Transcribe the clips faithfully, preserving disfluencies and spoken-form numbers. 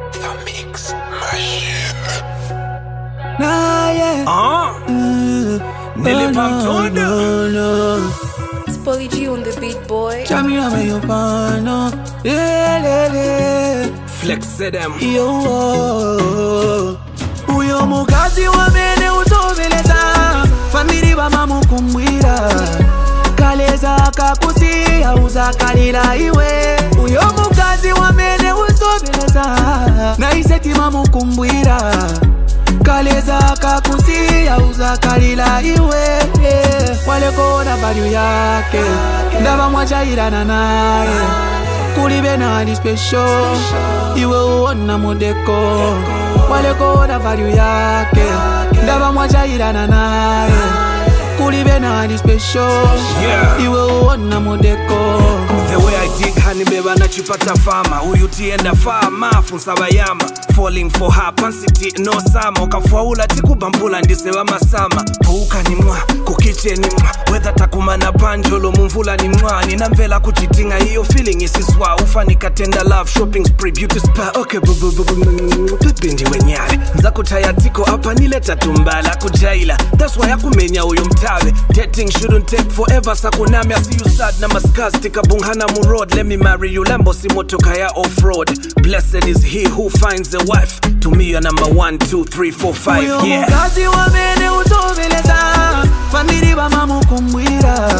The Mix Machine. Nah, yeah. Ah, Mm. Nelly Oh, Pam no, Thunder. no, no. It's Polly G on the beat, boy. Jamie, I'm your partner. Yeah, yeah, yeah. Flex said them. Yo, uyo mukazi wamene utoveleza famili bamamu kumwira kaleza kakusiya uzakalira iwe uyo mukazi wamene utoveleza naiseti mamu kumbwira kaleza kakusiya uzakalira iwe walekona value yake ndaba mwachairana naye kulibe nali special iwe uona modeko walekona value yake ndaba mwachairana naye kulibe nali special Yeah. iwe uona modeko. The way I dig honey beba nachipata fama uyu tienda fama funsa bayama falling for her pansity no sama ukafaula tikubambula ndiseba masama pouka ni mwa kukiche ni mwa whether takuma na panjolo mumvula ni mwa ninamvela kuchitinga hiyo feeling isiswa ufanika tenda love shopping spree beauty spa okay bu bu bu bu pepindi wenyale nzakutaya tiko apa nileta tumbala kujaila that's why akumenya uyo mtawe dating shouldn't take forever sakunami I see you sad na maskas tikabungana mu road let me marry you lambo si motoka ya off-road blessed is he who finds a wife to me you're number one two three four five uyo yeah mukazi wamene utoveleza famili bamamu kumbwira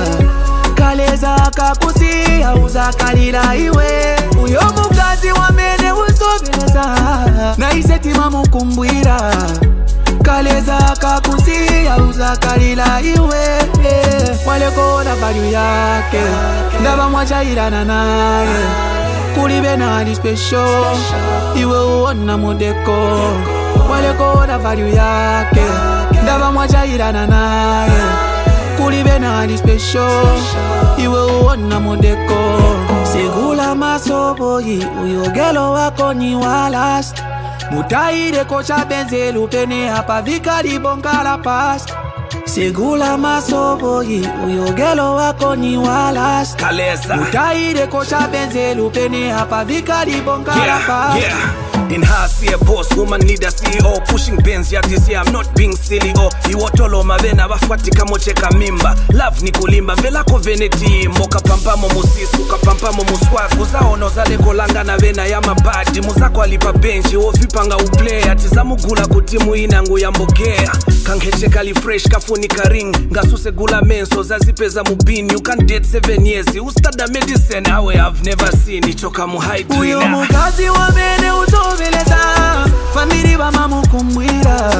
kaleza kakusiya uzakalira iwe uyo mukazi wamene utoveleza naiseti mamu kumbwira kaleza kakusiya uzakalira iwe walekona value yake ndaba mwachairana naye kulibe nali special iwe uona modeko walekona value yake ndaba mwachairana naye kulibe nali special iwe uona modeko segula masoboyi uyogelo wako ni walast mutaire kocha benzelu pene hapa vikali bonkala past segula masoboyi uyogelo wako ni walast kaleza mutaire kocha benzelu pene hapa vikali bonkala yeah past yeah in her see a boss woman need a C E O pushing Benz ya this year I'm not being silly oh iwotolo mavena bafwati kamocheka mimba love ni kulimba vela ko veneti moka pampamo musisu kapampamo muswaku zaono zale kolanga na vena ya mabadi muzako alipa benchi ofipanga uplay atizamugula kutimu inangu ya mbogea kankecheka li fresh kafunika ring ngasuse gula menso zazipeza mubini you can date seven years ustada medicine awe I've never seen ichoka mu high uyo trainer mukazi wamene utoveleza famili bamamu kumbwira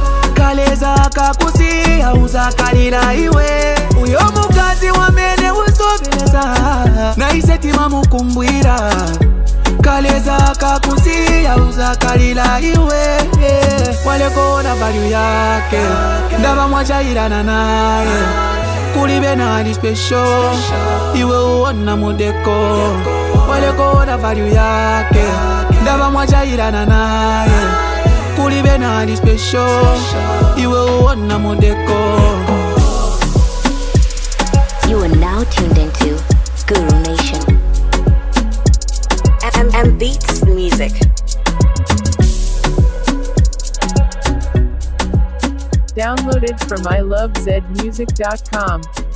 kaleza kakusiya uzakalira iwe uyo mukazi wamene utoveleza naiseti mamu kumbwira kaleza kakusiya uzakalira iwe walekona value yake ndaba mwachairana naye kulibe nali special iwe uona modeko walekona value yake ndaba mwachairana naye kulibe nali special iwe uona modeko. You are now tuned into Guru Nation. M, M Beats Music. Downloaded from I love zed music dot com.